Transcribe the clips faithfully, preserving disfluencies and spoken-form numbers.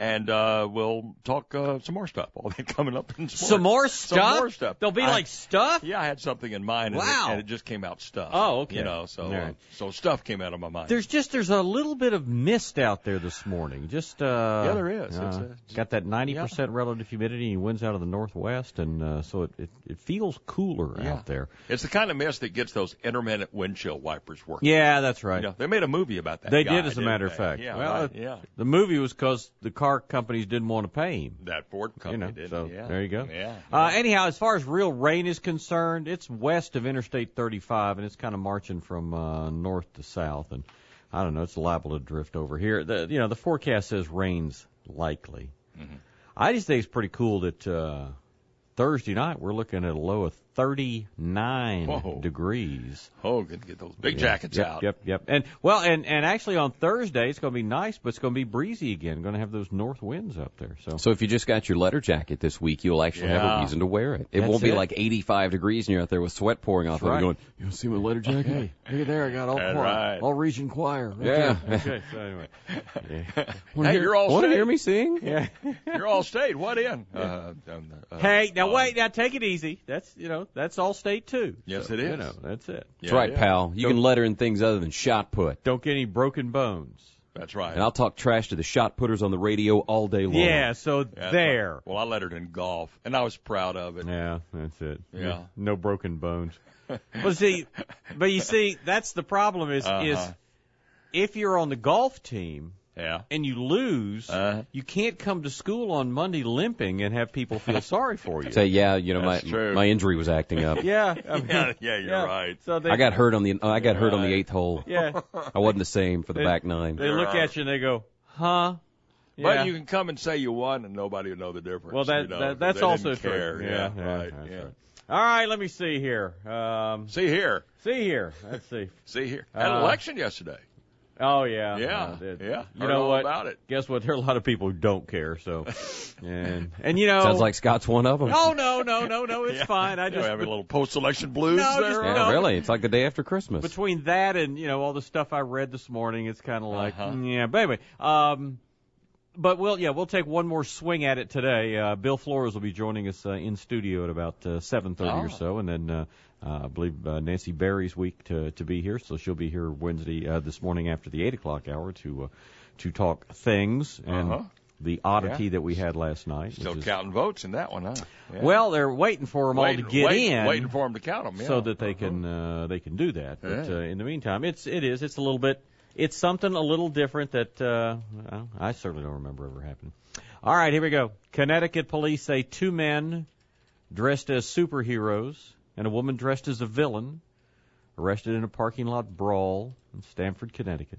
And uh, we'll talk uh, some more stuff. All that coming up in sports. Some more stuff? Some more stuff. There'll be I, like stuff? Yeah, I had something in mind. And wow. It, and it just came out stuff. Oh, okay. You know, so right. uh, so stuff came out of my mind. There's just there's a little bit of mist out there this morning. Just uh, yeah, there is. Uh, it's a, it's, got that ninety percent yeah. relative humidity. And winds out of the northwest, and uh, so it, it it feels cooler yeah. out there. It's the kind of mist that gets those intermittent windshield wipers working. Yeah, that's right. You know, they made a movie about that. They guy, did, as a matter they? of fact. Yeah, well, right. yeah. The movie was because the car companies didn't want to pay him. That Ford company you know, did. So yeah. there you go. Yeah, yeah. Uh, yeah. anyhow, as far as real rain is concerned, it's west of Interstate thirty-five, and it's kind of marching from uh, north to south. And I don't know, it's liable to drift over here. The, you know, the forecast says rain's likely. Mm-hmm. I just think it's pretty cool that uh, Thursday night we're looking at a low of thirty-nine Whoa. degrees. Oh, good to get those big Yeah. jackets yep, out. Yep, yep. And well, and and actually on Thursday it's going to be nice, but it's going to be breezy again. Going to have those north winds up there. So, so if you just got your letter jacket this week, you'll actually yeah. have a reason to wear it. It That's won't be it. like eighty-five degrees and you're out there with sweat pouring off. That's right. And you're going, you want to see my letter jacket? hey, look at there, I got all That's choir, right. all region choir. Okay. Yeah. Okay. So anyway, yeah. Hey, you're all Want to state. hear me sing? yeah. You're all state. What in? Uh, um, uh, Hey, now um, wait, now take it easy. That's you know that's all state too. Yes, So, it is. You know that's it. That's right, yeah. pal. You Don't- can letter in things other than shot put. Don't get any broken bones. That's right. And I'll talk trash to the shot putters on the radio all day long. Yeah. So That's there. right. Well, I lettered in golf, and I was proud of it. Yeah, that's it. Yeah. No broken bones. Well, see, but you see, that's the problem is Uh-huh. is if you're on the golf team Yeah. and you lose, Uh-huh. you can't come to school on Monday limping and have people feel sorry for you. Say, yeah, you know, That's my true. my injury was acting up. Yeah, I mean, Yeah, yeah, you're yeah. right. So they, I got hurt on the I got hurt on the Right. eighth hole. yeah, I wasn't the same for the They- back nine. they look at you and they go, huh? But Yeah. you can come and say you won, and nobody will know the difference. Well, that, you know, that that's they also didn't true. care. Yeah, Yeah, yeah, right. that's Yeah. right. All right, let me see here. Um, See here. see here. Let's see. See here. Had an Uh, election yesterday. Oh yeah, Yeah, Uh, it- yeah. You Heard know all what? about it. Guess what? There are a lot of people who don't care. So, and and you know, Sounds like Scott's one of them. no, no, no, no, no. It's Yeah. fine. I You know, just having a little post-election blues No, there. just- Yeah, no. really. It's like the day after Christmas. between that and you know all the stuff I read this morning, it's kind of like Uh-huh. mm, yeah. But anyway, um, but we'll yeah we'll take one more swing at it today. Uh, Bill Flores will be joining us uh, in studio at about uh, seven thirty Oh. or so, and then uh, uh, I believe uh, Nancy Berry's week to to be here, so she'll be here Wednesday uh, this morning after the eight o'clock hour to uh, to talk things and Uh-huh. the oddity Yeah. that we had last night. Still which is, counting votes in that one, huh? Yeah. well, they're waiting for them all waiting, to get waiting, in. Waiting for them to count them, yeah. so that they Uh-huh. can uh, they can do that. But Yeah. uh, in the meantime, it's it is it's a little bit it's something a little different that uh, well, I certainly don't remember ever happening. All right, here we go. Connecticut police say two men dressed as superheroes and a woman dressed as a villain arrested in a parking lot brawl in Stamford, Connecticut.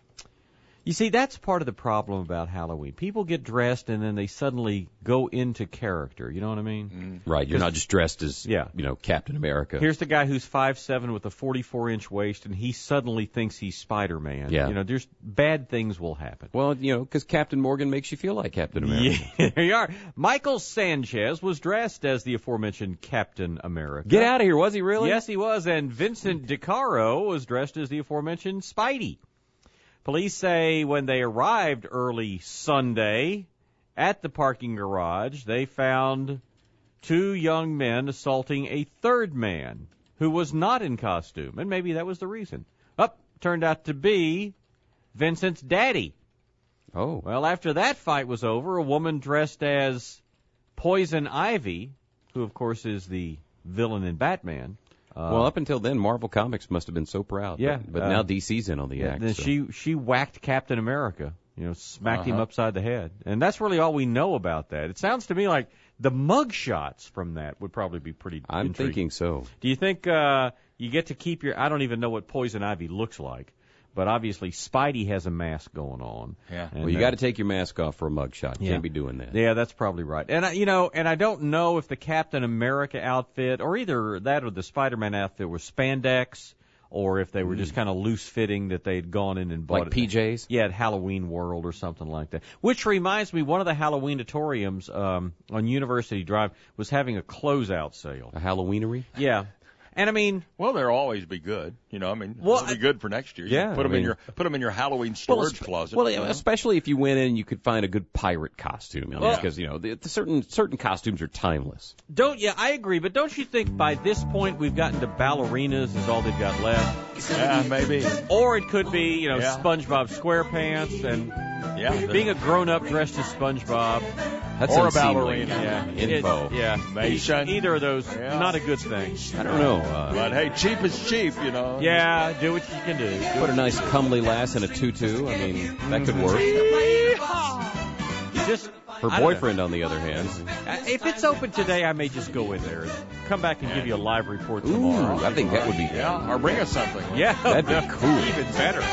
You see, that's part of the problem about Halloween. People get dressed and then they suddenly go into character. You know what I mean? Right, you're not just dressed as, Yeah. you know, Captain America. Here's the guy who's five seven with a forty-four inch waist, and he suddenly thinks he's Spider-Man. Yeah. You know, there's bad things will happen. Well, you know, because Captain Morgan makes you feel like Captain America. Yeah, there you are. Michael Sanchez was dressed as the aforementioned Captain America. Get out of here, was he really? Yes, he was. And Vincent DiCaro was dressed as the aforementioned Spidey. Police say when they arrived early Sunday at the parking garage, they found two young men assaulting a third man who was not in costume. And maybe that was the reason. Up, turned out to be Vincent's daddy. Oh. Well, after that fight was over, a woman dressed as Poison Ivy, who of course is the villain in Batman. Uh, Well, up until then, Marvel Comics must have been so proud. Yeah, But, but uh, now D C's in on the yeah, act. then so. she she whacked Captain America, you know, smacked him Uh-huh. upside the head, and that's really all we know about that. It sounds to me like the mug shots from that would probably be pretty. I'm intriguing. thinking so. Do you think uh, you get to keep your? I don't even know what Poison Ivy looks like, but obviously Spidey has a mask going on. Yeah. And, Well, you uh, got to take your mask off for a mugshot. You Yeah. can't be doing that. Yeah, that's probably right. And I, you know, and I don't know if the Captain America outfit or either that or the Spider-Man outfit was spandex, or if they were just kind of loose fitting that they'd gone in and bought Like it. P Js? Yeah, at Halloween World or something like that. Which reminds me, one of the Halloween-atoriums um, on University Drive was having a closeout sale. A Halloweenery? Yeah. And I mean, Well, they'll always be good. You know, I mean, Well, they'll be good for next year. You yeah, can put I them in mean- your put them in your Halloween storage espe- closet. Well, you know? especially if you went in and you could find a good pirate costume. Well- Because, you know, the, the certain certain costumes are timeless. don't yeah, I agree. But don't you think by this point we've gotten to ballerinas is all they've got left? Yeah, maybe. Or it could be, you know, Yeah. SpongeBob SquarePants and Yeah, being a grown-up dressed as SpongeBob. That's Or a unseemly. ballerina. Yeah, Info. It, yeah, Nation. E- either of those, Yeah. not a good thing. I don't know. Uh, But hey, cheap is cheap. You know. Yeah, do what you can do. Put a nice comely lass in a tutu. I mean, that could work. Just Her I don't boyfriend, on the other hand. know. If it's open today, I may just go in there and come back and give you a live report Ooh, tomorrow. I think that would be. Yeah, or bring us something. Yeah, That'd be cool. Even better.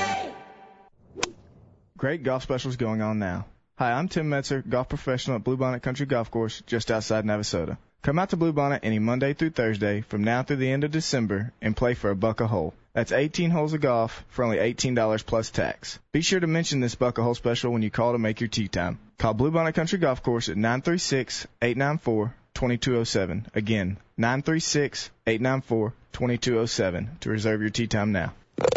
Great golf specials going on now. Hi, I'm Tim Metzer, golf professional at Bluebonnet Country Golf Course just outside Navasota. Come out to Bluebonnet any Monday through Thursday from now through the end of December and play for a buck a hole. That's eighteen holes of golf for only eighteen dollars plus tax. Be sure to mention this buck a hole special when you call to make your tee time. Call Bluebonnet Country Golf Course at nine three six, eight nine four, two two zero seven. Again, nine three six, eight nine four, two two zero seven to reserve your tee time now.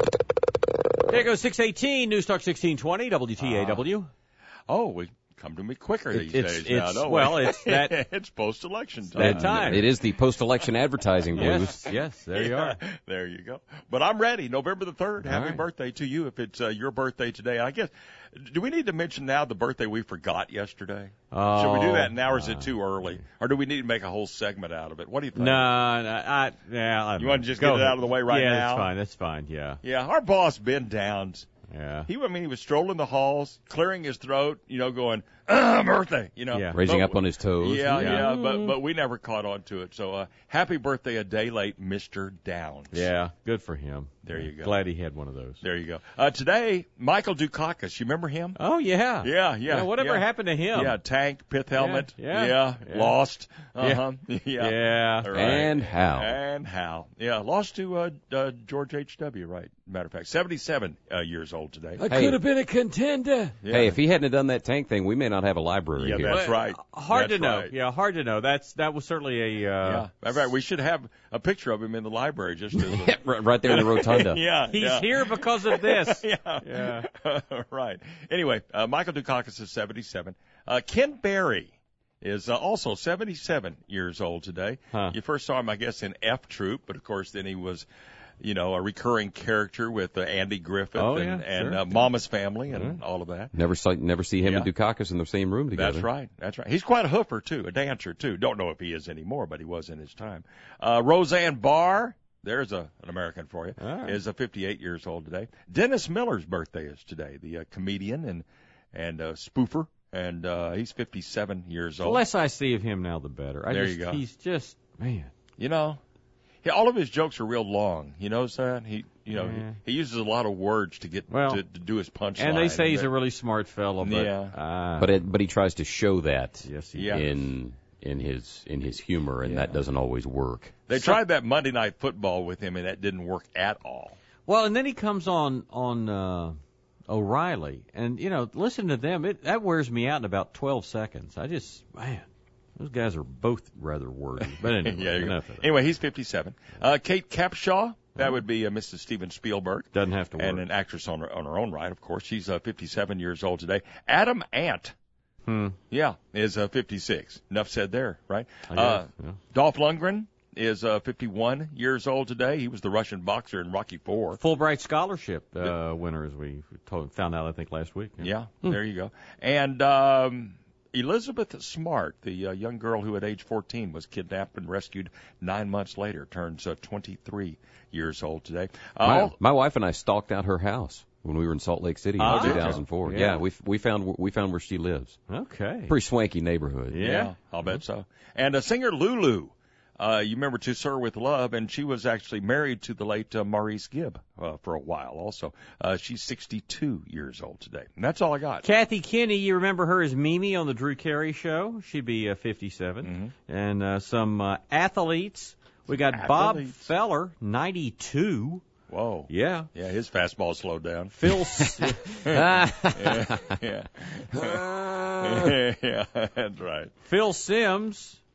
There goes six eighteen, News Talk sixteen twenty, W T A W. Oh, we come to me quicker It- these it's- days now, it's- don't we? well, it's that- it's post-election time. that time. It is the post-election advertising blues. Yes, yes, there you are. There you go. But I'm ready. November the third. Happy right. birthday to you if it's uh, your birthday today. I guess, do we need to mention now the birthday we forgot yesterday? Oh, Should we do that now or is it too early? Or do we need to make a whole segment out of it? What do you think? No, no, I, yeah. I don't You know. want to just Go get it ahead. out of the way right yeah, now? that's fine. That's fine. Yeah, Yeah, our boss, Ben Downs, yeah. he, I mean, he was strolling the halls, clearing his throat, you know, going, ah, birthday, you know. Yeah. Raising But- up on his toes. Yeah, Yeah. yeah, but but we never caught on to it. So uh, happy birthday a day late, Mister Downs. Yeah, good for him. There you go. Glad he had one of those. There you go. Uh, today, Michael Dukakis, you remember him? Oh yeah, Yeah, yeah. whatever yeah. happened to him? Yeah, tank, pith helmet. yeah, yeah, yeah. lost. Uh-huh. Yeah. Yeah. Right. And how? And how. Yeah, lost to uh, uh, George H W, right. Matter of fact, seventy-seven uh, years old today. I Hey. could have been a contender. Yeah. Hey, if he hadn't have done that tank thing, we may not have a library Yeah, here. that's right. Hard That's to know. right. Yeah, hard to know. That's that was certainly a. Uh, Yeah. Matter of fact, we should have a picture of him in the library just as a... right, right there in the rotunda. yeah. He's yeah. here because of this. yeah. Yeah. right. Anyway, uh, Michael Dukakis is seventy-seven. Uh, Ken Berry is uh, also seventy-seven years old today. Huh. You first saw him, I guess, in F Troop, but of course then he was, you know, a recurring character with uh, Andy Griffith Oh, and, yeah, and sure. uh, Mama's Family and all of that. Never saw, never see him Yeah. and Dukakis in the same room together. That's right. That's right. He's quite a hoofer, too, a dancer, too. Don't know if he is anymore, but he was in his time. Uh, Roseanne Barr, there's a, an American for you, Ah. is uh, fifty-eight years old today. Dennis Miller's birthday is today, the uh, comedian and, and uh, spoofer, and uh, he's fifty-seven years The old. less I see of him now, the better. I There just, you go. He's just man. You know, he, all of his jokes are real long. You notice that? He, you know, Yeah. he, he uses a lot of words to get Well, to, to do his punchline. And they say he's a really smart fellow, but Yeah. uh, But it, but he tries to show that yes, he Yeah. in in his in his humor, and Yeah. that doesn't always work. They tried that Monday Night Football with him, and that didn't work at all. Well, and then he comes on on uh, O'Reilly, and you know, listen to them. It that wears me out in about twelve seconds. I just man, those guys are both rather wordy. But anyway, Yeah, you go. enough of that. Anyway, he's fifty-seven. Uh, Kate Capshaw, that would be uh, Missus Steven Spielberg. Doesn't have to work. And an actress on her, on her own right, of course. She's uh, fifty-seven years old today. Adam Ant, Hmm. yeah, is uh, fifty-six. Enough said there, right? I Uh, guess, yeah. Dolph Lundgren is uh, fifty-one years old today. He was the Russian boxer in Rocky Four. Fulbright scholarship uh, winner, as we told, found out, I think, last week. Yeah, there you go. And um, Elizabeth Smart, the uh, young girl who at age fourteen was kidnapped and rescued nine months later, turns uh, twenty-three years old today. Uh, My, all- my wife and I stalked out her house when we were in Salt Lake City in Ah, two thousand four. yeah. Yeah, we we found we found where she lives. Okay. Pretty swanky neighborhood. Yeah. Yeah, I'll bet so. And uh, singer Lulu, uh, you remember To Sir With Love, and she was actually married to the late uh, Maurice Gibb uh, for a while also. Uh, she's sixty-two years old today. And that's all I got. Kathy Kinney, you remember her as Mimi on the Drew Carey Show? She'd be uh, fifty-seven. Mm-hmm. And uh, some uh, athletes. We got Bob Athletes. Feller, ninety-two. Whoa. Yeah. Yeah, his fastball slowed down. Phil S- yeah, yeah. yeah, that's right. Phil Simms,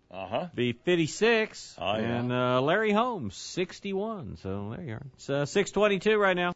Uh-huh. be fifty-six. Oh, yeah. And uh, Larry Holmes, sixty-one. So there you are. It's uh, six twenty-two right now.